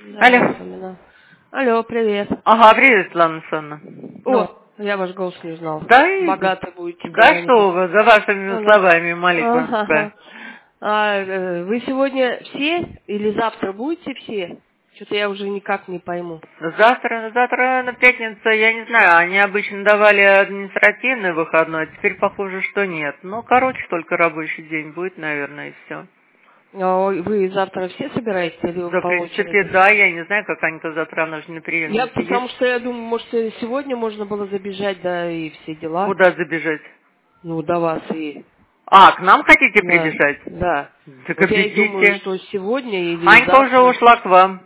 Алло. Да, вспоминал. Алло, привет. Ага, привет, Светлана Александровна. О, Ну, я ваш голос не узнал. да и... Богаты будете Да когда-нибудь. что вы, за вашими Ну да. словами молитва. Ага. Вы сегодня все или завтра будете все? Что-то я уже никак не пойму. Завтра на пятницу, я не знаю, они обычно давали административный выходной, а теперь похоже, что нет. Ну, короче, только рабочий день будет, наверное, и все. Вы завтра все собираетесь или вы Да, в по принципе, очереди? да, я не знаю, как они-то завтра нужно на Я приеме сидеть. потому что я думаю, может, сегодня можно было забежать, да, и все дела. Куда забежать? Ну, до вас и... А, к нам хотите Да, прибежать? да. Так Вот я и думаю, объедите. что сегодня или Анька уже завтра. ушла к вам.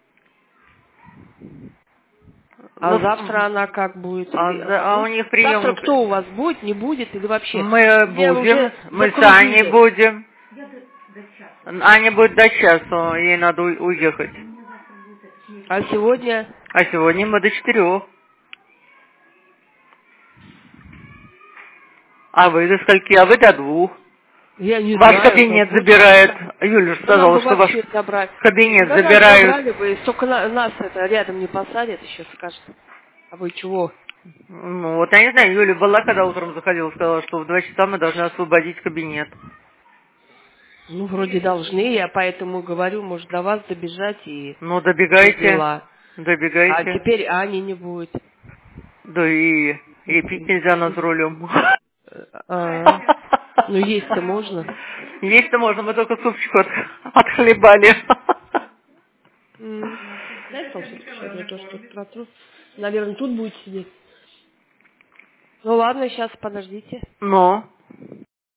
А Ну, завтра она как будет? а у них Завтра прием. кто у вас будет, не будет или вообще? Мы Мне будем, уже мы с Аней закрутили. будем. Аня будет до часу, ей надо уехать. А сегодня, А сегодня мы до 4. А вы до скольки? А вы до 2. я не Ваш знаю, до кабинет 2 забирает. часов. Юля Да нам сказала, бы что ваш вообще забрать. кабинет Да как забирают. забрали бы, только нас это рядом не посадят, еще скажут. А вы чего? Ну, вот я не знаю, Юля была, когда утром заходила, сказала, что в 2 часа мы должны освободить кабинет. Ну, вроде должны, я поэтому говорю, может, до вас добежать и Ну, все добегайте, дела. А добегайте. теперь Ани не будет. Да и пить нельзя нас рулем. А, ну, есть-то можно. Есть-то можно, мы только супчику отхлебали. М. Дай салфетку еще одну, то, что протру. Наверное, тут будет сидеть. Ну ладно, сейчас подождите. Но.